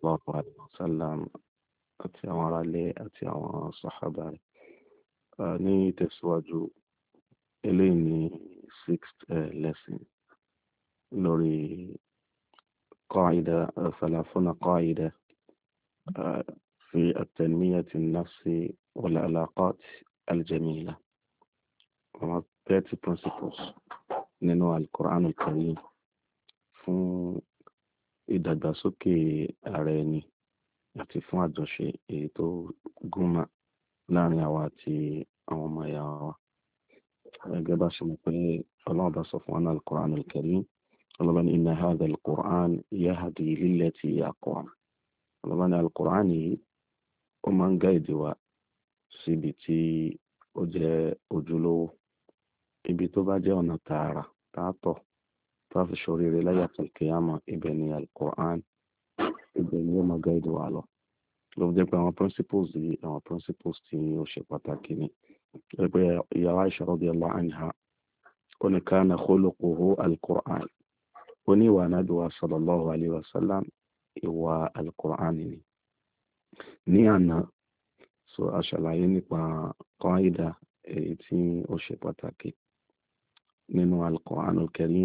sallallahu alaihi wasallam àti àwọn aráalé àti àwọn sàhábà rẹ̀. Ní ìtẹ̀síwájú eléyìí ní sixth lesson lórí قاعدة 30 قاعدة في التنمية النفسي والعلاقات الجميلة. 30 principles nínú Al-Qur'an Al-Karim fún ìdàgbàsókè ara ẹni àti fún àjọṣe èyí tó gúnmọ́ láàrin àwa àti àwọn ọmọ ìyá wa. Gẹ́gẹ́ bá ṣe mọ̀ pé Ọlọ́run bá sọ fún wa ní Al-Qur'an Al-Karim, Ọlọ́run ní inna hadha al-Qur'an yahdi lillati hiya aqwam. Ọlọ́run ní Al-Qur'an yìí ó máa ń gáìdì wa síbi tí ó jẹ́ ojúlówó, ibi tó bá jẹ́ ọ̀nà tààrà tààtọ̀ tá fi ṣoríire láyé àti al-qiyamah, ibẹ̀ ni Al-Qur'an, ibẹ̀ ni ó máa gáìdì wa lọ. Ló jẹ́ pé àwọn principles yìí àwọn principles tí ó ṣe pàtàkì ni. Ẹgbẹ́ ìyá Aisha radiyallahu anha ó ní kana khuluquhu al-Qur'an. Ó ní ìwà Ànábì wa sallallahu alayhi wa sallam ìwà al-Qur'an ni. Ní àná so a ṣàlàyé nípa qaida èyí tí ó ṣe pàtàkì nínú Al-Qur'an Al-Karim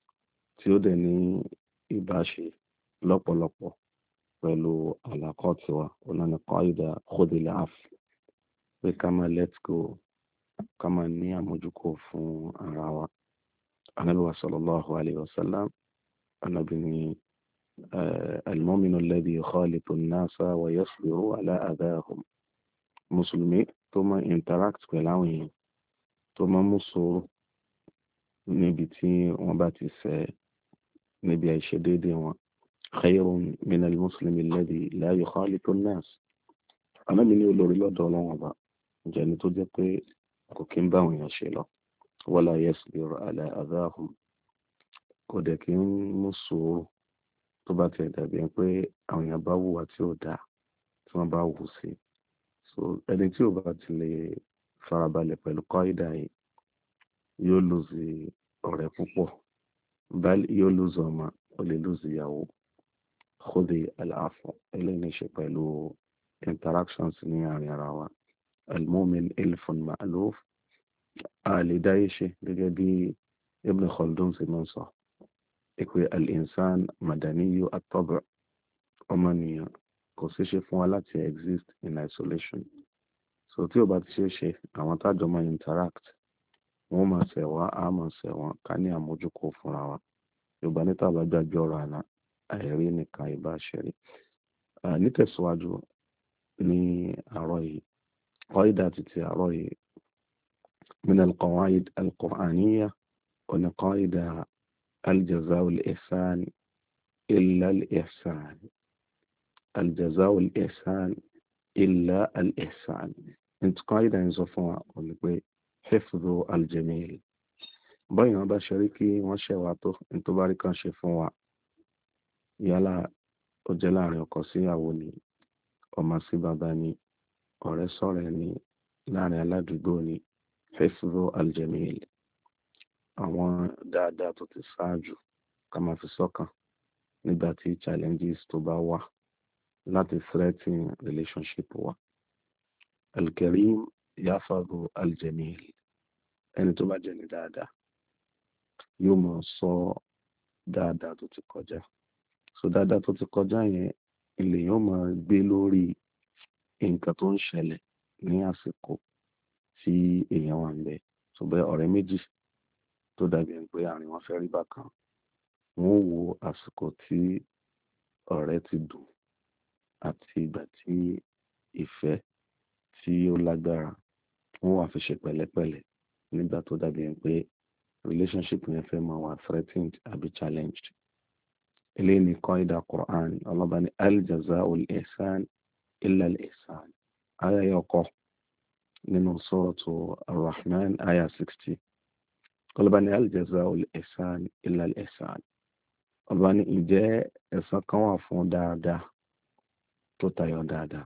tí ó dẹ̀ ní ìbáṣe lọ́pọ̀lọpọ̀ pẹ̀lú àlàkọ́tì wa. Ọ̀nà ni qaida khudhil afw, pé ká máa let go, ká máa ní àmójúkò fún ara wa. Ànábì wa sallallahu alayhi wa sallam, Ànábì ní al-mu'minu alladhi yukhalitu an-nasa wa yasbiru ala adahum. Mùsùlùmí tó máa interact pẹ̀lú àwọn èèyàn, tó máa mú sùúrù níbi tí wọ́n bá ti ṣẹ̀, níbi àìṣedéédé wọn, khayrun min al-muslimi alladhi la yukhalitu an-nas. Ànábì ní olórí lọ́dọ̀ Ọlọ́run Ọba jẹ́ ẹni tó jẹ́ pé kò kí ń bá àwọn èèyàn ṣe lọ, wala yasbiru ala adahum, kò dẹ̀ kí ń mú sùúrù tó bá ti dàbí pé àwọn èèyàn bá hùwà tí ó dáa tí wọ́n bá hù sí. So ẹni tí ò bá ti lè farabalẹ̀ pẹ̀lú qaida yìí yóò lose ọ̀rẹ́ púpọ̀, yóò lose ọmọ, ó lè lose ìyàwó. Khudhi al-afw, eléyìí ní ṣe pẹ̀lú interactions ní àárín ara wa. Al-mu'min ilfun ma'luf, a lè dáyé ṣe gẹ́gẹ́ bí Ibn Khaldun ṣe máa ń sọ pé al-insan madaniyu at-tab', ọmọnìyàn kò sí ṣe fún wa láti exist in isolation. So tí ó bá ti ṣe ṣe àwọn tájọ máa interact, wọ́n máa ṣẹ̀ wá, a máa ṣẹ̀ wọ́n, ká ní àmójúkò fúnra wa. Yorùbá ní tàbá gbàgbé ọ̀rọ̀ àná àìrí nìkan ìbá ṣẹ̀rí. Nítẹ̀síwájú ní àárọ̀ yìí, qaida títí àárọ̀ yìí min al-qawaid al-Qur'aniyya wa ni qaida al-jaza'u al-ihsan illa al-ihsan. Al-jaza'u al-ihsan illa al-ihsan. Ní qaida ń sọ fún wa ó ní pé hifdhu al-jamil. Báyìí wọ́n bá ṣe rí kí wọ́n ṣẹ̀ wá tó, ní tó bá rí kan ṣe fún wa, yálà ó jẹ́ láàrin ọkọ sí ìyàwó ni, ọmọ sí bàbá ni, ọ̀rẹ́ sọ̀rẹ́ ni, láàrin aládùúgbò ni, hifdhu al-jamil. Àwọn dáadáa tó ti ṣáájú ká máa fi sọ́kàn nígbà tí challenges tó bá wà láti threaten relationship wa. Al-Karim yahfadhu al-jamil. Ẹni tó bá jẹ́ ni dáadáa yóò máa sọ dáadáa tó ti kọjá. So dáadáa tó ti kọjá yẹn ilé yóò máa gbé lórí nǹkan tó ń ṣẹlẹ̀ ní àsìkò tí èèyàn wà ń bẹ. So bẹ́ẹ̀ ọ̀rẹ́ méjì tó dàbí ẹni pé àárín wọn fẹ́ rí bákan, wọ́n wo àsìkò tí ọ̀rẹ́ ti dùn àti ìgbà tí ìfẹ́ tí ó lágbára, wọ́n wá fi ṣe pẹ̀lẹ́pẹ̀lẹ́ nígbà tó dàbí ẹni pé relationship yẹn fẹ́ máa wà threatened àbí challenged. Eléyìí ni qaida Qur'an. Ọlọ́ba ní al-jaza'u al-ihsan illa al-ihsan. Aya yọkọ nínú suratu Ar-Rahman aya 60. Ọlọ́ba ní al-jaza'u al-ihsan illa al-ihsan. Ọlọ́ba ní ǹjẹ́ ẹ̀san kan wà fún dáadáa tó tayọ dáadáa.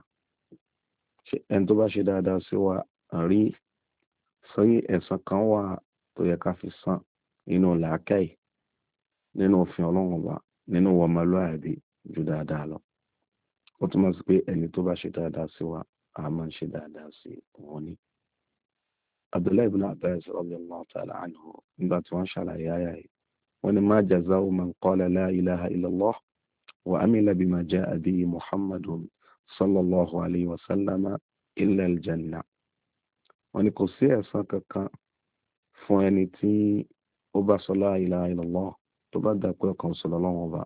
Ẹni tó bá ṣe dáadáa sí wa rí, sọ́yí ẹ̀san kan wà tó yẹ ká fi san nínú làákàyè, nínú òfin Ọlọ́run Ọba, nínú ọmọlúwàbí ju dáadáa lọ. ó túmọ̀ sí pé ẹni tó bá ṣe dáadáa sí wa a máa ń ṣe dáadáa sí wọn ni. Abdullahi ibn Abbas radiyallahu ta'ala anhu nígbà tí wọ́n ṣàlàyé àyà yìí wọ́n ní ma jaza'u man qala la ilaha illallah wa amila bima ja'a bihi Muhammadun sallallahu alayhi wa sallama illa aljanna. Wọ́n ní kò sí ẹ̀san kankan fún ẹni tí ó bá sọ la ilaha illallah tó bá dà pé ọkàn sọ lọ́wọ́ bá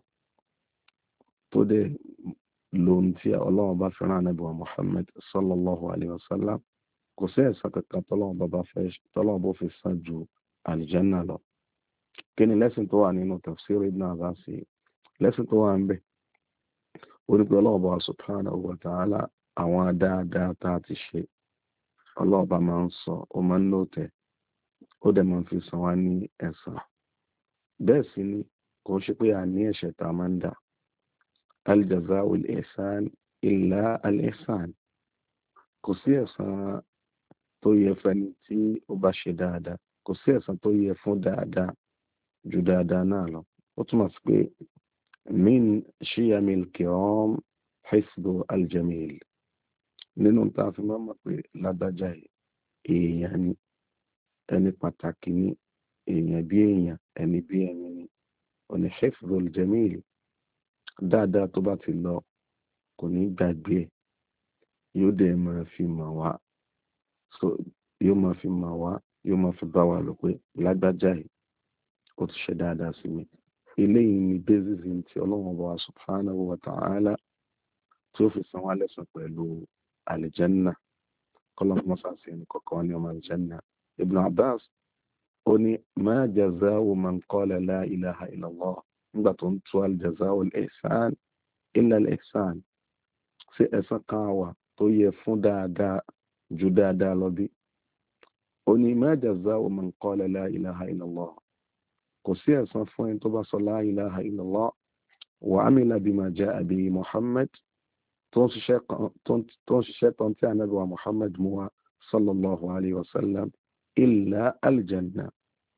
tó dẹ̀ lóhun tí Ọlọ́run bá fẹ́ràn Ànábì wa Muhammad sallallahu alayhi wa sallam kò sí ẹ̀san kankan tọ́lọ́run bó fi san ju aljanna lọ. Kí ni lẹ́sìn tó wà nínú tafsir Ibn Abbas? Lẹ́sìn tó wà ń bẹ̀ ó ní pé Ọlọ́run bá subhanahu wa ta'ala àwọn dáadáa tá a ti ṣe Ọlọ́run bá máa ń sọ ó máa ń lóòtẹ́ ó dẹ̀ máa ń fi san wá ní ẹ̀san. Bẹ́ẹ̀ sì ni kò ṣe pé a ní ẹ̀ṣẹ̀ tá a máa ń dà. Al-jazā'u al-ihsān illā al-ihsān. Kò sí ẹ̀san tó yẹ fẹ́ni tí ó bá ṣe dáadáa, kò sí ẹ̀san tó yẹ fún dáadáa ju dáadáa náà lọ. Ó túmọ̀ sí pé min shiyamil kiram hifdhu al-jamil. Nínú tá a fi máa mọ̀ pé lágbájá èèyàn ni, ẹni pàtàkì ni, èèyàn bí èèyàn, ẹni bí ẹni ni. Ọ̀nà hifdhu al-jamil, dáadáa tó bá ti lọ kò ní gbàgbé ẹ̀, yóò dẹ̀ máa fi mọ̀ wá. So yóò máa fi mọ̀ wá, yóò máa fi bá wa lò pé lágbájá yìí ó ti ṣe dáadáa sí mi. Eléyìí ni basis tí Ọlọ́run Ọba subhanahu wa ta'ala tí ó fi san wá lẹ́san pẹ̀lú aljanna. Kọ́lọ́n mọ́sá sí ẹni kọ̀ọ̀kan ní ọmọ aljanna. Ibn Abbas ó ní ma jazā'u man qala la ilaha illallah nígbà tó ń tú al-jazā'u al-ihsān illa al-ihsān. Sí ẹ̀san kan wà tó yẹ fún dáadáa ju dáadáa lọ bí? Ó ní ma jazā'u man qala la ilaha illallah. Kò sí ẹ̀san fún ẹni tó bá sọ la ilaha illallah wa amila bima ja'a bihi Muhammad tó ń ṣiṣẹ́ tán tí Ànábì wa Muhammad mú wá sallallahu alayhi wa sallam illa aljanna,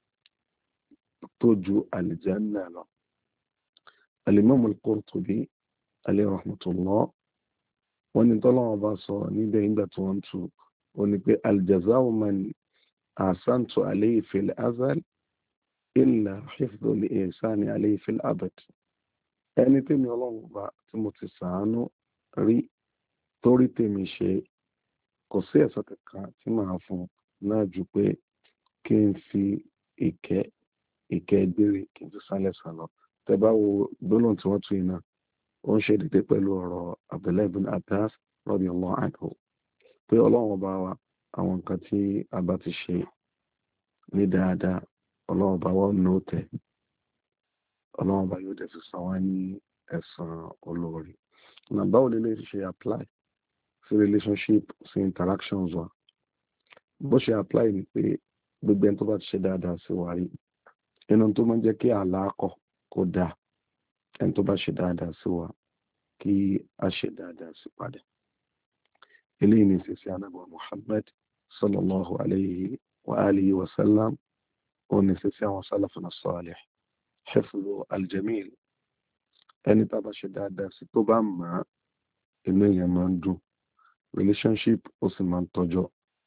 tó ju aljanna lọ. Al-Imam al-Qurtubi alayhi rahmatullah wọ́n ní tọ́lọ́wọ́ bá sọ níbẹ̀ nígbà tí wọ́n tú ó ní pé al-jazā'u man ahsantu alayhi fil azal illa hifdhu al-ihsāni alayhi fil abad. Ẹni tèmi Ọlọ́run bá tí mo ti ṣàánú rí torí tèmi ṣe, kò sí ẹ̀san kankan tí màá fún náà ju pé kí n fi ìkẹ́ gbére kí n fi sálẹ̀ sálọ. Tẹ́ bá wo gbólóhùn tí wọ́n tú iná ó ń ṣe dédé pẹ̀lú ọ̀rọ̀ Abdullahi ibn Abbas radiyallahu anhu pé Ọlọ́run Ọba wa àwọn nǹkan tí a bá ti ṣe ní dáadáa Ọlọ́run Ọba wa ń tẹ̀, Ọlọ́run Ọba yóò dẹ̀ fi san wá ní ẹ̀san olóore. Ọ̀nà báwo lè lè ṣe apply sí relationship, sí interactions wa? Bó ṣe apply ni pé gbogbo ẹni tó bá ti ṣe dáadáa sí wa rí, inú tó máa ń jẹ́ kí àlàkọ̀ kó dáa, ẹni tó bá ṣe dáadáa sí wa kí a ṣe dáadáa sí padà. Eléyìí ni sí Ànábì wa Muhammad sallallahu alayhi wa alihi wa sallam, ó ní sí àwọn salafuna salih. Hifdhu al-jamil, ẹni tá bá ṣe dáadáa sí tó bá mọ̀ inú èèyàn máa ń dùn, relationship ó sì máa ń tọ́jọ́.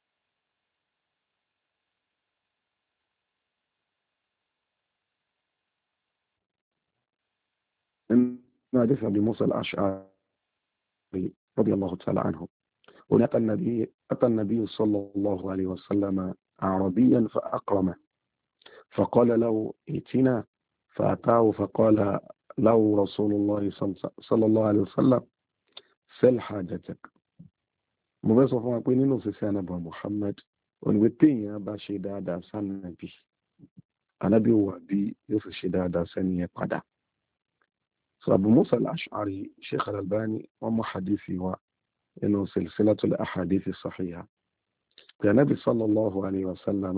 من حديث أبي موسى الأشعري رضي الله تعالى عنه هنا أتى النبي صلى الله عليه وسلم أعرابيا فأكرمه فقال له ائتنا، فأتاه فقال له رسول الله صلى الله عليه وسلم سل حاجتك. mo fẹ́ sọ fún wa pé nínú òṣìṣẹ́ Ànábì Muhammad onígbé téèyàn bá ṣe dáadáa sánàbí, Ànábì wà bí yóò fi ṣe dáadáa sẹ́ni yẹn padà. So Abu Musa al-Ash'ari, Sheikh al-Albani wọ́n mú hadithi wa inú silsilatul ahadithi sahiha pé Ànábì sallallahu alayhi wa sallam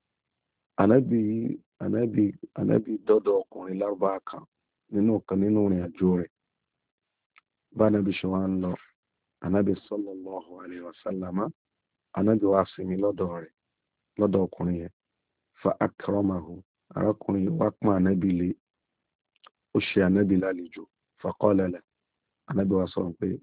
Ànábì dọ́dọ̀ ọkùnrin Lárúbáwá kan nínú ìrìn àjò rẹ̀. Bá Ànábì ṣe wá ń lọ, Ànábì sallallahu alayhi wa sallam Ànábì wá sinmi lọ́dọ̀ ọkùnrin yẹn. Fa akramahu, arákùnrin wá pọ́n Ànábì lé, ó ṣe Ànábì lálejò. Fa qala lahu, Ànábì wá sọ pé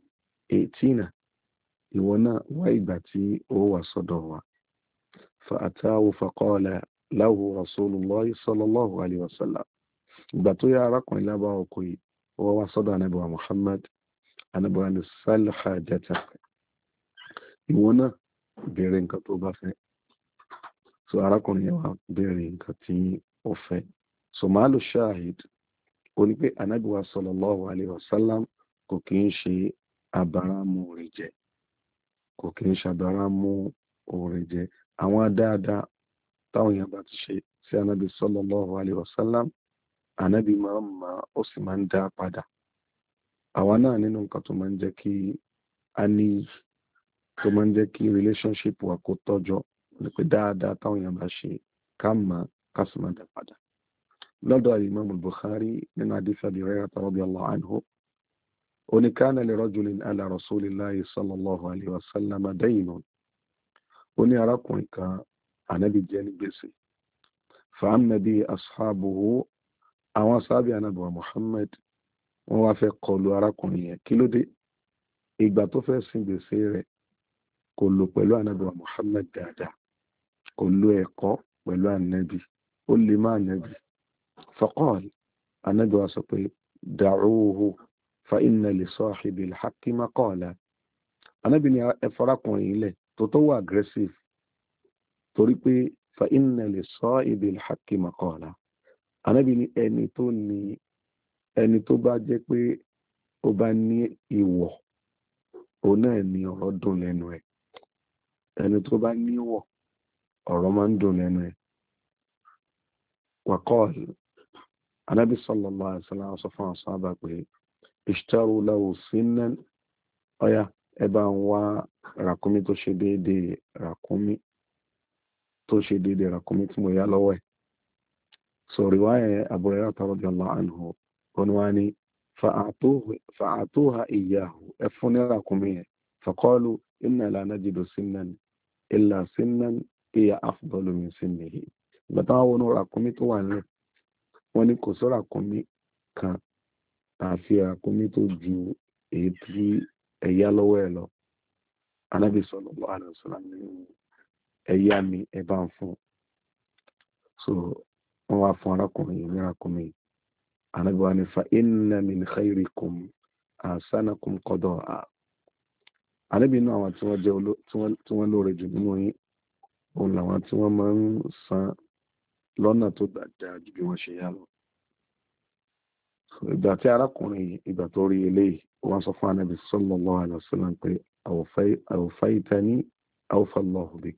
ètínà ìwọ náà wá ìgbà tí ó wà sọ́dọ̀ wa fa'atahu faqala lahu rasulullah sallallahu alaihi wasallam ìgbà tó yá arákùnrin lábá ọkọ yìí ó wá sọ́dọ̀ ànábì wa Muhammad ànábì wa ní sal hajatak ìwọ náà béèrè nǹkan tó bá fẹ́ so arákùnrin yẹn wá béèrè nǹkan tí ó fẹ́ so màálù shahid ó ní pé ànábì wa sallallahu alaihi wasallam kò kí ń ṣe abáramú orí jẹ kò kí ń ṣe abáramú orí jẹ àwọn dáadáa táwọn èèyàn bá ti ṣe sí ànábì sallallahu alaihi wasallam ànábì máa ń ma ó sì máa ń dá padà àwa náà nínú nǹkan tó máa ń jẹ́ kí a ní tó máa ń jẹ́ kí relationship wa kó tọ́jọ́ ní pé dáadáa táwọn èèyàn bá ṣe ká mọ̀ ká sì máa dá padà lọ́dọ̀ Imam al-Bukhari nínú hadith Abi Hurairah radiyallahu anhu ó ní kana li rajulin ala rasulillahi sallallahu alaihi wasallam daynun ó ní arákùnrin kan ànábì jẹ́ ní gbèsè fa'amma bi ashabuhu àwọn sábì ànábì wa Muhammad wọ́n wá fẹ́ kọlu arákùnrin yẹn kí ló dé ìgbà tó fẹ́ sin gbèsè rẹ̀ kò lò pẹ̀lú ànábì wa Muhammad dáadáa kò lo ẹ̀kọ́ pẹ̀lú ànábì ó lè má ànábì faqal ànábì wa sọ pé da'uhu fa inna li sahibi al-haqqi maqala ànábì ni ẹ farakùnrin ilẹ̀ tó wà aggressive torí pé fa inna li sahibi al-haqqi maqala ànábì ni ẹni tó bá jẹ́ pé ó bá ní ìwọ̀ òun náà ni ọ̀rọ̀ dùn lẹ́nu ẹ̀ ẹni tó bá ní ìwọ̀ ọ̀rọ̀ máa ń dùn lẹ́nu ẹ̀ waqal ànábì sallallahu alaihi wasallam sọ fún àwọn sábà pé ishtaru lahu sinnan ọ̀yà ẹ bá ń wá ràkúnmí tó ṣe déédéé ràkúnmí tí mo yá lọ́wọ́ ẹ̀ so riwaya Abu Hurairah radiyallahu anhu ونواني فأعطوها إياه أفنى رقمية فقالوا إنا لا نجد سنا إلا سنا هي أفضل من سنه بتاعونوا رقمي تواني wọ́n kò sọ ràkúnmí kan àfi ràkúnmí tó ju èyí tí ẹ̀yà lọ́wọ́ ẹ̀ lọ Ànábì sallallahu alaihi wasallam ẹ̀yà mi ẹ̀ bá ń fún so wọ́n wá fún arákùnrin yìí ní ràkúnmí Ànábì wa ní fa inna min khayrikum ahsanakum qada'a Ànábì náà àwọn tí wọ́n lóore jù nínú yín òun làwọn tí wọ́n máa ń san lọ́nà tó dáa ju bí wọ́n ṣe yá lọ ìgbà tí arákùnrin ìgbà tó rí eléyìí wọ́n sọ fún Ànábì sallallahu alaihi wasallam pé awfaytani awfa Allahu bik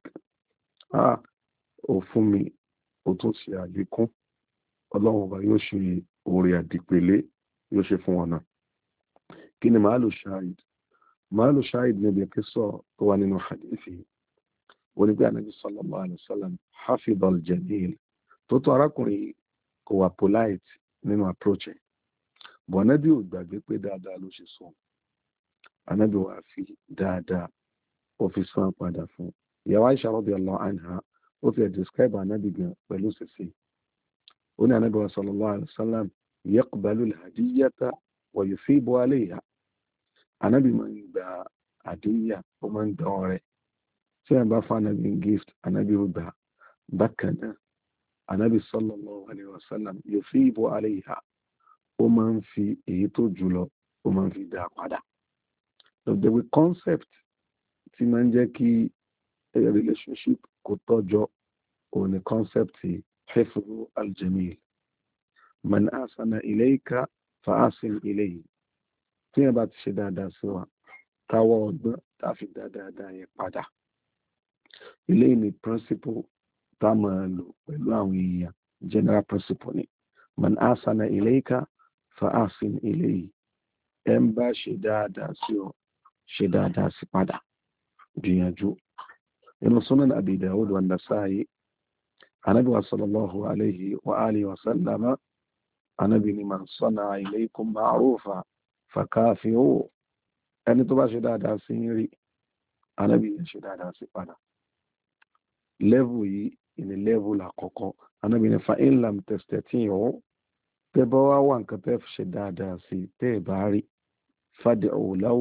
ó fún mi ó tún ṣe àlékún ọlọ́run ọba yóò ṣe oore àdìpẹ̀lẹ́ yóò ṣe fún wọn náà kí ni màálù ṣáìd níbi kíso tó wà nínú hadithi wọ́n ní pé Ànábì sallallahu alaihi wasallam hafidh al-jamil tó tó arákùnrin kò wà polite nínú approach ẹ̀ bọ̀ Ànábì ò gbàgbé pé dáadáa ló ṣe sọ Ànábì wà fi dáadáa ó fi san padà fún ìyàwó Aisha radiyallahu anha ó ti describe Ànábì gan pẹ̀lú sísè ó ní Ànábì sallallahu alaihi wasallam yaqbalu al-hadiyyata wa yusibu alayha Ànábì máa ń gba àdíyà ó máa ń gba ọrẹ tí a bá fún Ànábì gift Ànábì ó gbà bákan náà Ànábì sallallahu alaihi wasallam yusibu alayha ó máa ń fi èyí tó jùlọ ó máa ń fi dá padà lọ́dọ̀ wí concept tí máa ń jẹ́ kí relationship kó tọ́jọ́ òun ni concept hifdhu al-jamil man ahsana ilayka fa ahsin ilayhi tí ẹ bá ti ṣe dáadáa sí wa káwọ́ ọgbọ́n tá a fi dáadáa yẹn padà eléyìí ni principle tá a máa lò pẹ̀lú àwọn èèyàn general principle ni man ahsana ilayka fa ahsin ilayhi ẹ ń bá ṣe dáadáa sí ọ ṣe dáadáa sí padà gbìyànjú inú Sunan Abi Dawud wa Nasa'i Ànábì wa sallallahu alayhi wa alihi wa sallama Ànábì ni man sana'a ilaykum ma'rufa fakafi'u ẹni tó bá ṣe dáadáa sí yín rí Ànábì yẹn ṣe dáadáa sí padà level yìí ìní level àkọ́kọ́ Ànábì ni fa in lam tastati'u tẹ́ bá wá wà nǹkan tẹ́ fi ṣe dáadáa sí tẹ́ ẹ̀ bá rí fad'u lahu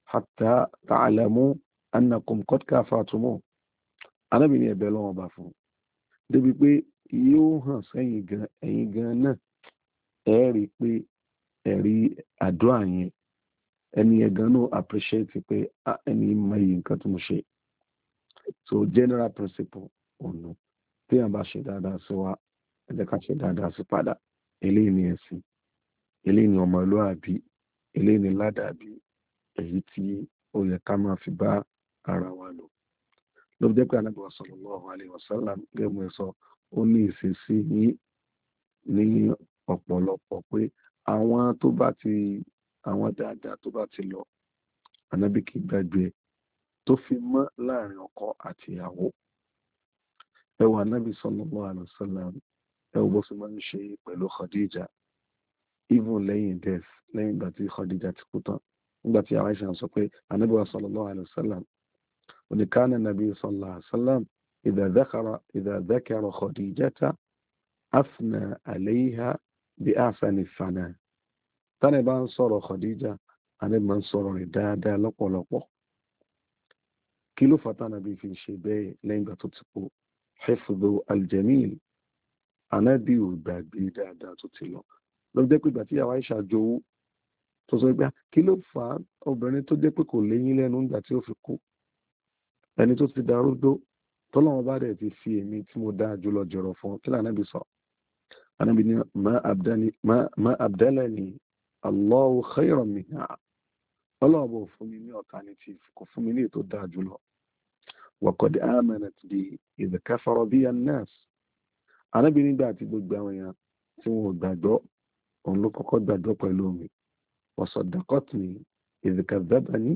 hatta ta'lamu annakum qad kafartumu. Ànábì ní ẹ bẹ̀ lọ́wọ́ bá fún débi pé yóò hàn sẹ́yìn gan ẹ̀yin gan náà ẹ rí pé ẹ̀rí àdúrà yẹn ẹni yẹn gan náà appreciate pé ẹni mọ iye nǹkan tí mo ṣe. So general principle ọ̀nà tí a bá ṣe dáadáa sí wa ẹ jẹ́ ká ṣe dáadáa sí padà. Eléyìí ni ẹ̀sìn, eléyìí ni ọmọlúwàbí, eléyìí ni ládàbí èyí tí ó yẹ ká máa fi bá ara wa lò. Ló jẹ́ pé Ànábì sallallahu alaihi wasallam gẹ́gẹ́ bí sọ ó ní ìṣesí yìí ní ọ̀pọ̀lọpọ̀ pé àwọn dáadáa tó bá ti lọ Ànábì kì í gbàgbé tó fi mọ́ láàrin ọkọ àti ìyàwó. Ẹ wo Ànábì sallallahu alaihi wasallam ẹ wo bó ṣe máa ń ṣe pẹ̀lú Khadija even lẹ́yìn ìgbà tí Khadija ti kú tán, nígbà tí Aisha sọ pé Ànábì sallallahu alaihi wasallam kana Nabi sallallahu alaihi wasallam idha dhakara Khadijata afna alayha bi ahsani thana. Tánà bá ń sọ̀rọ̀ Khadija Ànábì máa ń sọ̀rọ̀ rẹ̀ dáadáa lọ́pọ̀lọpọ̀. Kí ló fà tánà bí fi ṣe bẹ́ẹ̀ lẹ́yìn ìgbà tó ti kú? Hifdhu al-jamil. Ànábì ò gbàgbé dáadáa tó ti lọ. Ló jẹ́ pé ìgbà tí ìyàwó Aisha jowú tó sọ pé kí ló fà á obìnrin tó jẹ́ pé kò léyín lẹ́nu nígbà tí ó fi kú, ẹni tó ti darúgbó tọ́lọ́wọ́n bá dẹ̀ ti fi èmi tí mo dáa jùlọ jọ̀rọ̀ fún kí l'Ànábì sọ. Ànábì ní ma abdalani Allahu khayran minha. Ọlọ́ọ̀bọ̀ fún mi ní alternative, kò fún mi ní ètò dáa jùlọ. Wa qad amanat bi idh kafara bi an-nas. Ànábì nígbà tí gbogbo àwọn èèyàn tí wọn ò gbàgbọ́ òun ló kọ́kọ́ gbàgbọ́ pẹ̀lú mi. Wa saddaqatni idh kadhabani.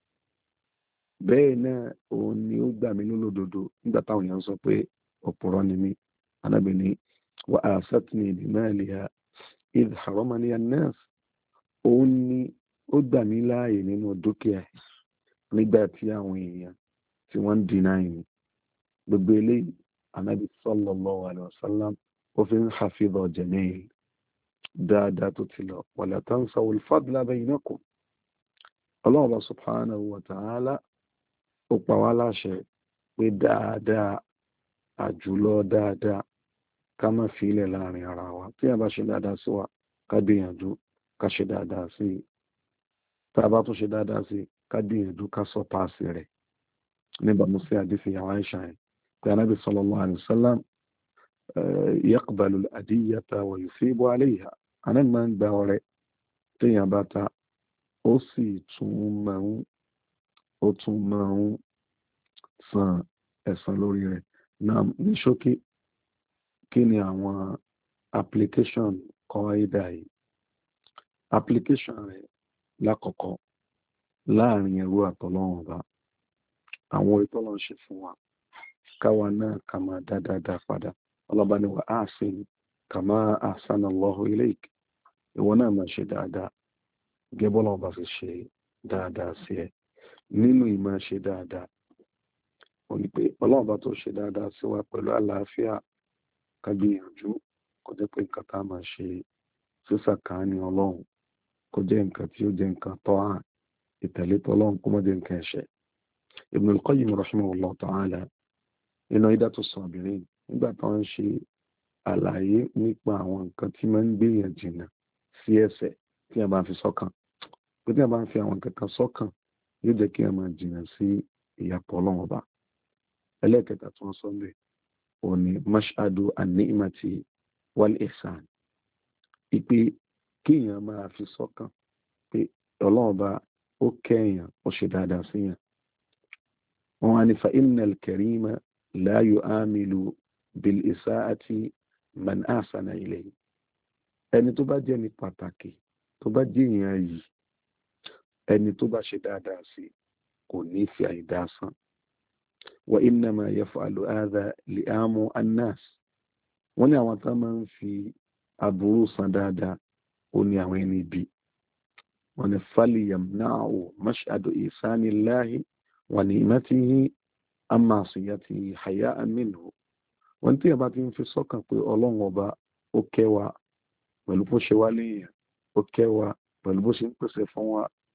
Bẹ́ẹ̀ náà òun ni ó gbà mí lólódodo nígbà táwọn èèyàn sọ pé òpùrọ́ ni mí. Ànábì ní wa asatni bi maliha idh haramani an-nas. Òun ni ó gbà mí láàyè nínú dúkìá nígbà tí àwọn èèyàn tí wọ́n ń dínà yìí. Gbogbo eléyìí Ànábì sallallahu alaihi wasallam ó fi ń hafidha jamil dáadáa tó ti lọ. Wala tansaw al-fadla baynakum. Ọlọ́run bá subhanahu wa ta'ala ó pa wá láṣẹ pé dáadáa àjùlọ dáadáa ká má fi ilẹ̀ láàrin ara wa. Tí a bá ṣe dáadáa sí wa ká gbìyànjú ká ṣe dáadáa sí i. Tá a bá tún ṣe dáadáa sí i ká gbìyànjú ká sọ paasi rẹ̀. Nígbà mo sí àdìsí ìyàwó Aisha yẹn pé Ànábì sallallahu alaihi wasallam yaqbalu al-hadiyata wa yusibu alayha. Ànábì máa ń gba ọrẹ téèyàn bá ta ó sì tún máa ń san ẹ̀san lórí rẹ̀. Náà ní ṣókí kí ni àwọn application qaida yìí? Application rẹ̀ lákọ̀ọ́kọ́ láàrin ẹrú àtọlọ́run ọba, àwọn ìtọ́lọ́run ṣe fún wa káwa náà ká máa dáadáa padà. Ọlọ́ba ni wa ahsin kama ahsana Allahu ilayk. Ìwọ náà máa ṣe dáadáa gẹ́gẹ́ bọ́lá ọba fi ṣe dáadáa sí ẹ. Nínú ìmọ̀ ṣe dáadáa ó ní pé Ọlọ́run bá tó ṣe dáadáa sí wa pẹ̀lú àlàáfíà ká gbìyànjú kó jẹ́ pé nǹkan tá a máa ṣe sísàkáání Ọlọ́run kó jẹ́ nǹkan tí ó jẹ́ nǹkan tọ́ hàn, ìtẹ̀lé tọ́lọ́run kó má jẹ́ nǹkan ẹ̀ṣẹ̀. Ibn al-Qayyim rahimahullah ta'ala nínú Idatu Sabirin nígbà tó ń ṣe àlàyé nípa àwọn nǹkan tí máa ń gbéyàn jìnnà sí ẹ̀ṣẹ̀ tí a bá fi sọ́kàn. Pé tí a bá ń fi àwọn nǹkan kan sọ́kàn yóò jẹ́ kí a máa jìnnà sí ìyàpọ̀ Ọlọ́run ọba. Ẹlẹ́ẹ̀kẹta tí wọ́n sọ ń bẹ̀ òun ni mash'adu an-ni'mati wal ihsan. Ìpè kí èèyàn máa fi sọ́kàn pé Ọlọ́run ọba ó kẹ́yàn ó ṣe dáadáa sí yàn. Wọ́n wá ní fa innal karima la yu'amilu bil isa'ati man ahsana ilayhi. Ẹni tó bá jẹ́ ní pàtàkì tó bá jẹ́ èèyàn yìí ẹni tó bá ṣe dáadáa sí kò ní fi àìdá san. Wa innama yaf'alu hadha li'amu an-nas. Wọ́n ní àwọn tán máa ń fi aburú san dáadáa ó ní àwọn ẹni bí. Wọ́n ní falyamna'u mash'adu ihsanillahi wa ni'matihi an ma'siyatihi haya'an minhu. Wọ́n tí a bá ti ń fi sọ́kàn pé Ọlọ́run ọba ó kẹ́ wa pẹ̀lú bó ṣe wá léèyàn, ó kẹ́ wa pẹ̀lú bó ṣe ń pèsè fún wa,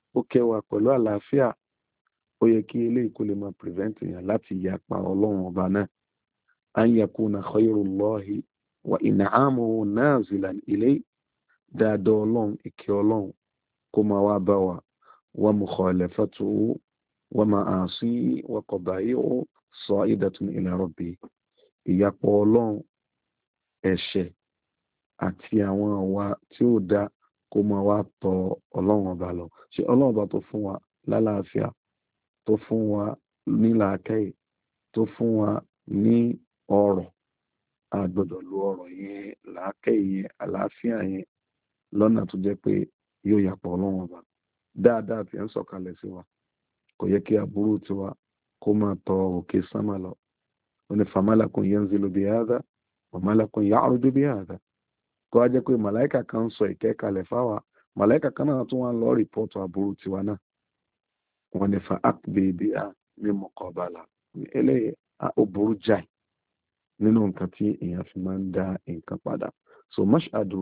ó kẹwà pẹ̀lú àlàáfíà, ó yẹ kí eléyìí kó lè máa prevent èèyàn láti yapa ọlọ́run ọba náà. an yakuna khayrullahi wa in'amuhu nazilan ilayhi, dáadáa ọlọ́run ìkẹ́ ọlọ́run kó máa wá bá wa, wa mukhalafatuhu wa ma'asihi wa qaba'ihu sa'idatun ila rabbi, ìyapọ̀ ọlọ́run, ẹ̀ṣẹ̀ àti àwọn àwa tí ó dá kó máa wá tọ ọlọ́run ọba lọ. ṣe ọlọ́run ọba tó fún wa lálàáfíà, tó fún wa ní làákàyè, tó fún wa ní ọrọ̀, a gbọ́dọ̀ lo ọrọ̀ yẹn, làákàyè yẹn, àlàáfíà yẹn lọ́nà tó jẹ́ pé yóò yàpọ̀ ọlọ́run ọba. dáadáa tí ẹ ń sọ̀kalẹ̀ sí wa, kò yẹ kí aburú tiwa kó máa tọ òkè sánmà lọ. ó ní famalakun yanzilu bihadha wa malakun ya'ruju bihadha, kó wá jẹ́ pé màláìkà kan ń sọ ìkẹ́ kalẹ̀ fáwa, màláìkà kan náà tún wá ń lọ rìpọ́tù aburú tiwa náà. wọ́n ní fa aqbi biha min muqabala, eléyìí ó burú jáì nínú nǹkan tí èèyàn fi máa ń dá nǹkan padà. so mash'adu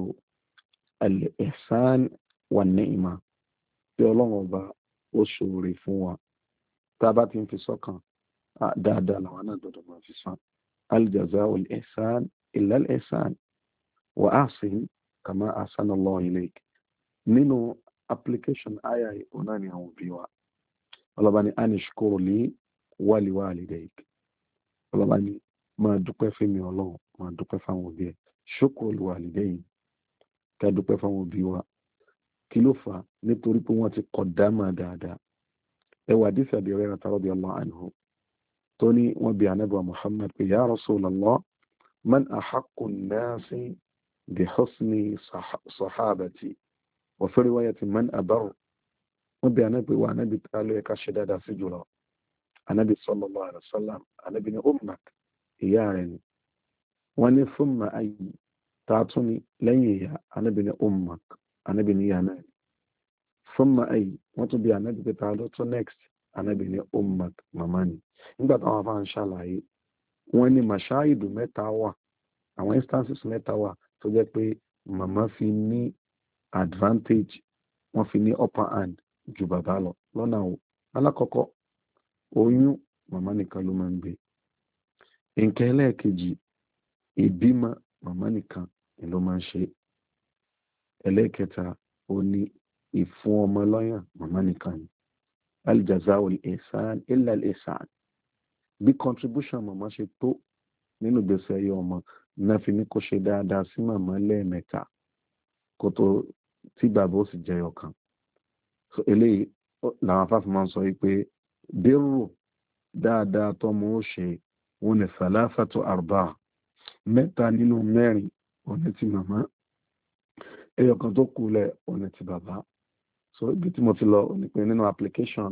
al-ihsan wa ni'ma, tí ọlọ́run ọba ó ṣoore fún wa, tá a bá ti ń fi sọ́kàn dáadáa làwọn náà gbọ́dọ̀ máa fi sán. al-jaza'u al-ihsan illa al-ihsan wa ahsin kama ahsana Allahu ilayk. nínú application aya ìpò náà ni àwọn òbí wa, ọlọ́ba ni anishkuru li wa li walidayk, ọlọ́ba ni máa dúpẹ́ fún mi ọlọ́run, máa dúpẹ́ fáwọn òbí ẹ̀. shukru li walidayn, ká dúpẹ́ fáwọn òbí wa. kí ló fà á? nítorí pé wọ́n ti kọ̀dámà dáadáa. ẹ wà dísì Abi Hurairah radiyallahu anhu tó ní wọ́n bi ànábì wa Muhammad pé ya Rasulallah, man ahaqqu an-nasi bi husni sahabati wa fi riwayatin man abarru. wọ́n bi ànábì wa ànábì tá ló yẹ ká ṣe dáadáa sí jùlọ. ànábì sallallahu alaihi wasallam, ànábì ní ummak, ìyá rẹ̀ ni. wọ́n ní thumma ayy, tààtún ni lẹ́yìn ìyá, ànábì ní ummak, ànábì ní ìyá náà. thumma ayy, wọ́n tún bi ànábì pé ta ló tún next, ànábì ní ummak, màmá ni. nígbà táwọn afá ń ṣàlàyé, wọ́n ní màṣáìdù mẹ́ta wà, àwọn instances mẹ́ta wà tó jẹ́ pé màmá fi ní advantage, wọ́n fi ní upper hand ju bàbá lọ. lọ́nà wo? alákọ̀ọ́kọ́, oyún màmá nìkan ló máa ń gbé. nǹkan ẹlẹ́ẹ̀kejì, ìbímọ màmá nìkan ló máa ń ṣe. ẹlẹ́ẹ̀kẹta, ó ní ìfún ọmọ lọ́yàn màmá nìkan ni. al-jaza'u al-ihsan illa al-ihsan. bí contribution màmá ṣe tó nínú ìgbésí ayé ọmọ náà fi ní kó ṣe dáadáa sí màmá lẹ́ẹ̀mẹ́ta kó tó tí bàbá ó sì jẹyọ kan. so eléyìí làwọn afáfin máa ń sọ wípé bírù dáadáa tọ́mọ ó ṣe, wọn ní thalathatu arba'a, mẹ́ta nínú mẹ́rin òní ti màmá, ẹyọ kan tó kù lẹ̀ òní ti bàbá. so ibi tí mo ti lọ òní pé nínú application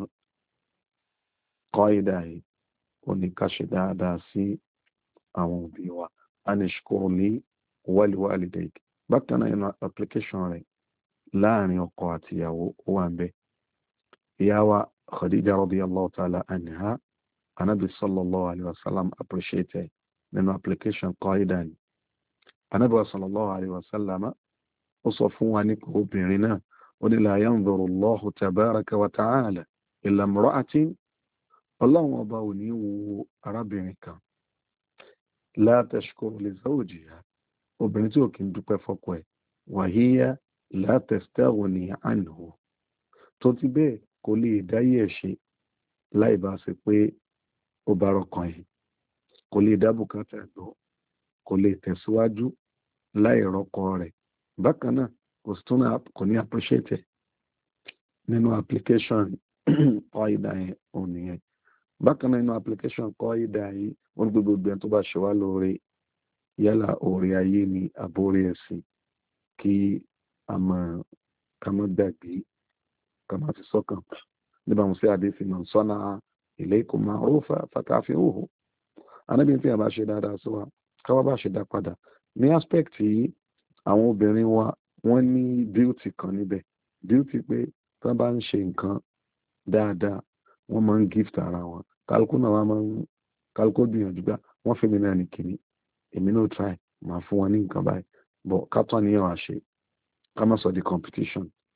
qaida yìí òní ká ṣe dáadáa sí àwọn òbí wa. anishkuru li wa li walidayk. bákan náà nínú application rẹ̀ láàrin ọkọ àti ìyàwó ó wà ń bẹ. ìyá wa Khadija radiyallahu ta'ala anha, anabi sallallahu alayhi wa sallam appreciate nínú application qaida ni. anabi sallallahu alayhi wa sallam ó sọ fún wa nípa obìnrin náà, ó ní la yanzuru Allahu tabaraka wa ta'ala ila imra'atin, ọlọ́run ọba ò ní wo arábìnrin kan la tashkuru li zawjiha, obìnrin tí ò kí ń dúpẹ́ fọ́kọ ẹ̀, wa hiya la tastaghni anhu, tó ti bẹ́ẹ̀ kò lè dáyé ẹ̀ ṣe láì bá ṣe pé ó bá rọkàn ẹ̀, kò lè dá bùkátà gbọ́, kò lè tẹ̀síwájú láì rọ́kọ rẹ̀. bákan náà kò ní appreciate nínú application qaida yẹn òun nìyẹn. bákan náà nínú application qaida yìí wọ́n gbogbo ẹni tó bá ṣe wá lóore, yálà oore ayé ni àbóore ẹ̀sìn, kí a máa ká má gbàgbé, ká má fi sọ́kàn. nígbà mo sí àdéhìí man sana'a ilaykum ma'rufa fakafi'uhu, anábì tí a bá ṣe dáadáa sí wa káwá bá ṣe dá padà. ní aspect yìí àwọn obìnrin wa wọ́n ní beauty kan níbẹ̀, beauty pé tí wọ́n bá ń ṣe nǹkan dáadáa wọ́n máa ń gift ara wọn. kálukú náà wọ́n máa ń kálukú gbìyànjú gbà wọ́n fẹ́ mi náà ní kìíní, èmi náà try máa fún wọn ní nǹkan báyìí, but ká tán níyàn wá ṣe, ká má sọ di competition.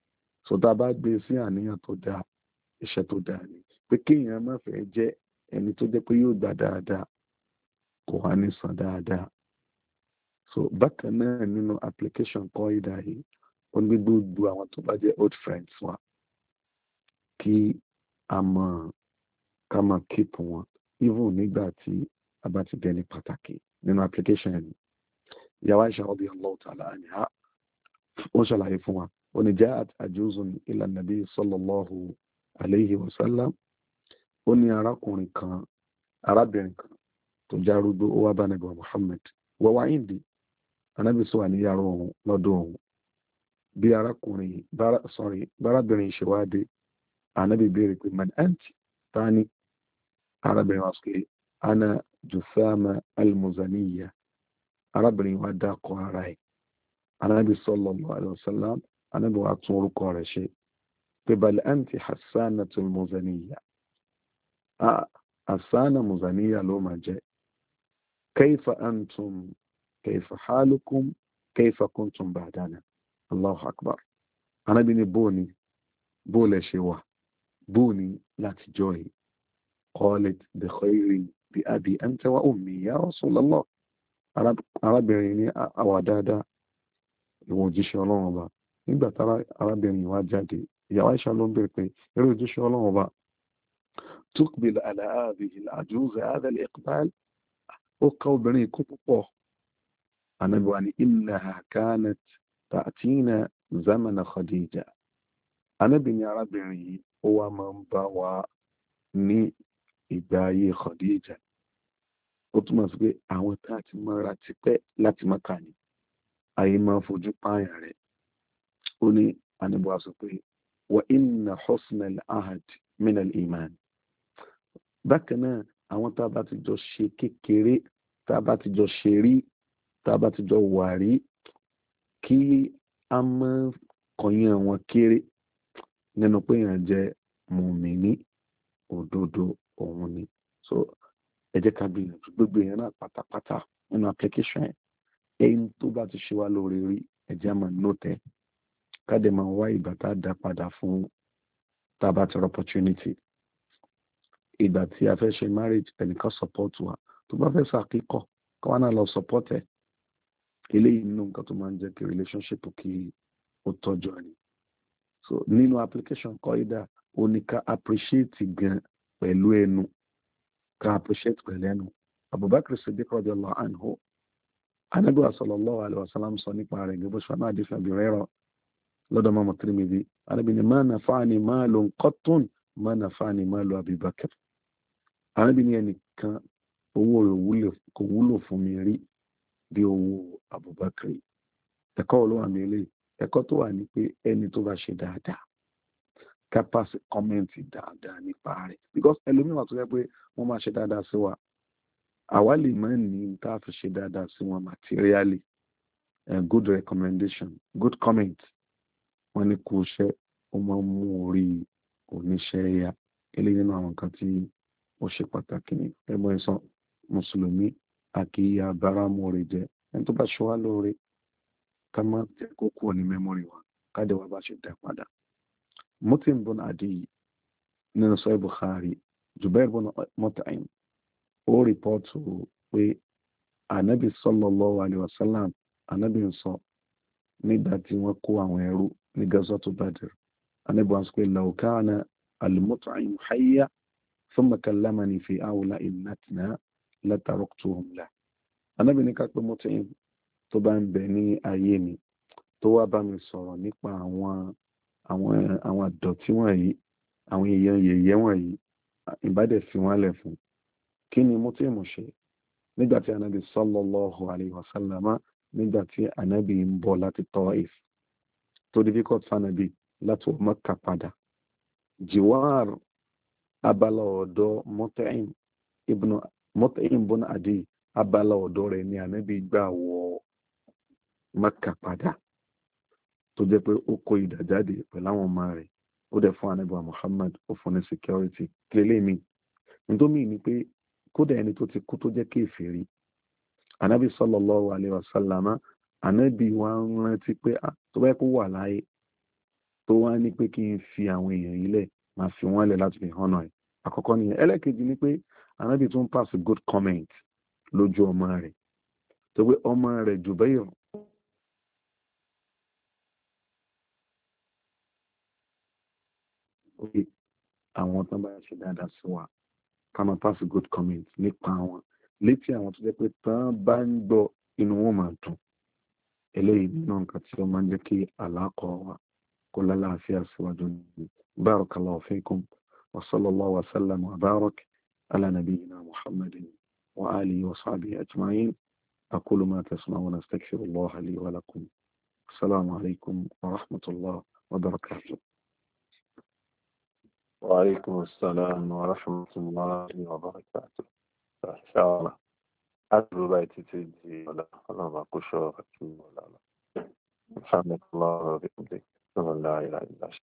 so tá a bá gbé sí àníyàn tó dáa iṣẹ́ tó dáa ni pé kéèyàn má fẹ́ jẹ́ ẹni tó jẹ́ pé yóò gbà dáadáa kò wá ní san dáadáa. So bákan náà nínú application kọ́ ìdá yìí ó ní gbogbo àwọn tó bá jẹ́ old friends wa kí a mọ̀ ká máa keep wọn even nígbà tí a bá ti dẹni pàtàkì nínú application yìí. Ìyàwó Aisha radiyallahu ta'ala anha ó ṣàlàyé fún wa ó ní ja'at ajuzun ila nabi sallallahu alayhi wa sallam ó ní arábìnrin kan tó járúgbó ó wá bá Ànábì Muhammad wa huwa indi Ànábì sọ wà ní yàrá òun lọ́dọ̀ òun bí bárábìnrin ṣe wá dé Ànábì béèrè pé man anti tani arábìnrin wa sọ pé ana Juthama al-Muzaniyya arábìnrin wa dákọ̀ ara ẹ̀ Ànábì sallallahu alaihi wasallam Ànábì wa tún orúkọ rẹ̀ ṣe pé bal anti Hassanatul Muzaniyya Hassana Muzaniyya ló máa jẹ́ kayfa antum kayfa halukum kayfa kuntum ba'dana Allahu akbar. Ànábì ní bóòlẹ̀ ṣe wà bóòní láti jọ yìí qalat bi khairin bi abi anta wa ummi ya Rasulallah arábìnrin ní àwà dáadáa ìwọ̀n òjíṣẹ́ ọlọ́run ọba nígbà tára arábìnrin wá jáde ìyàwó Aisha ló ń bèèrè pé eré òjíṣẹ́ ọlọ́run ọba tuqbil ala hadhihi al-ajuz hadha al-iqbal ó ká obìnrin ikú púpọ̀ Ànábì wa ní innaha kanat ta'tina zamana Khadija Ànábì ní arábìnrin yìí ó wá máa ń bá wa ní ìgbà ayé Khadija ó túmọ̀ sí pé àwọn tá a ti mọ́ra ti pẹ́ láti Mákà ni ayé máa fojú pààyàn rẹ̀ ó ní Ànábì wa sọ pé wa inna husna al-ahd min al-iman bákan náà àwọn tá a bá ti jọ ṣe kékeré tá a bá ti jọ ṣe rí tá a bá ti jọ wà rí kí a máa kọyán wọn kéré nínú pé èèyàn jẹ́ mùmíní òdodo òun ni. So ẹ jẹ́ ká gbìyànjú gbogbo èèyàn náà pátápátá nínú application ẹ̀ èyí tó bá ti ṣe wá lóore rí ẹ̀jẹ̀ máa nótẹ́ káde máa wá ìgbà tá a dá padà fún tá a bá ti rọ opportunity. Ìgbà tí a fẹ́ ṣe marriage ẹnìkan support wa tó bá fẹ́ ṣàkíkọ̀ káwa náà lọ support ẹ̀ eléyìí nínú nǹkan tó máa ń jẹ́ kí relationship kí ó tọ́jú ẹni. So nínú application Qaida ó ní ká appreciate gan pẹ̀lú ẹnu ká appreciate pẹ̀lú ẹnu. Abubakar Siddiq radiyallahu anhu Ànábì sallallahu alaihi wasallam sọ nípa rẹ̀ gẹ́gẹ́ bó ṣe náà dífẹ́ bí rẹ́rọ̀ lọ́dọ̀ Imam Tirmidhi Ànábì ní ma nafa'ani malun qattun ma nafa'ani malu Abi Bakr Ànábì ní ẹnìkan owó rẹ̀ kò wúlò fún mi rí bí owó Abubakar. Ẹ̀kọ́ olówó àmì ilé ẹ̀kọ́ tó wà ní pé ẹni tó bá ṣe dáadáa ká pass comment dáadáa nípa rẹ̀ because ẹlòmíràn tó yẹ pé wọ́n máa ṣe dáadáa sí wa àwa lè má ní tá a fi ṣe dáadáa sí wọn materially good recommendation good comment wọ́n ní kú iṣẹ́ ó máa ń mú orí oníṣẹ́ ya eléyìí nínú àwọn nǹkan tí ó ṣe pàtàkì ní ẹgbẹ́ ìsọ mùsùlùmí àkíyà báramọ̀rẹ̀ jẹ́ ẹni tó bá ṣe wá lóore ká má tẹ̀ kó kúrò ní mẹ́mórì wa káde wa bá ṣe dá padà. Mut'im bin Adi nínú Sahih Bukhari Jubair bin Mut'im ó rìpọ́tù pé Ànábì sallallahu alaihi wasallam Ànábì ń sọ nígbà tí wọ́n kó àwọn ẹrú ní Ghazwatu Badr Ànábì wọn sọ pé law kana al-Mut'im hayya thumma kallamani fi ha'ula'i natna lataraktuhum lahu Ànábì ní ká pé Mut'im tó bá ń bẹ ní ayé mi tó wá bá mi sọ̀rọ̀ nípa àwọn àdọ̀tí wọ̀nyí àwọn èèyàn yẹ̀yẹ́ wọ̀nyí ìbádẹ̀ fi wọ́n lẹ̀ fún kí ni Mut'im ṣe nígbà tí Ànábì sallallahu alaihi wasallam nígbà tí Ànábì ń bọ̀ láti Taif tó difficult fanabi láti Mẹ́kà padà Jiwar abala ọ̀dọ̀ Mut'im bin Adi abala ọ̀dọ̀ rẹ̀ ni Ànábì gbà wọ Mẹ́kà padà tó jẹ́ pé ó kó idà jáde pẹ̀lú àwọn ọmọ rẹ̀ ó dẹ̀ fún Ànábì Muhammad ó fún ní security kílélé mi nítorí ni pé kódà ẹni tó ti kú tó jẹ́ kèfèrí Ànábì sallallahu alaihi wasallam Ànábì wa ń rántí pé tó bá kó wà láyé tó wá ní pé kí n fi àwọn èèyàn yìí lẹ̀ máa fi wọ́n lẹ̀ láti fi hàn náà àkọ́kọ́ nìyẹn. ẹlẹ́kejì ni pé ànábì tún pass good comment lójú ọmọ rẹ̀ tó pé ọmọ rẹ̀ Jubayr àwọn tán bá ṣe dáadáa sí wa ká máa pass good comment nípa wọn létí àwọn tó jẹ́ pé tán bá ń gbọ́ inú wọn máa dùn. eléyìí nínú nǹkan tí ó máa ń jẹ́ kí àlákọ̀ wa kó lálàáfíà síwájú ní. barakallahu fikum wa sallallahu wa sallam wa barak ala nabiyyina muhammadin wa alihi wa sahbihi ajma'in. aqulu ma tasma'una astaghfirullah li wa lakum. assalamu alaikum wa rahmatullah wa barakatuh. وعليكم السلام ورحمة الله وبركاته. إن شاء الله أتلو بيتي تيجي ولا ما كشوف ولا سبحانك الله وبحمدك لا إله إلا أنت.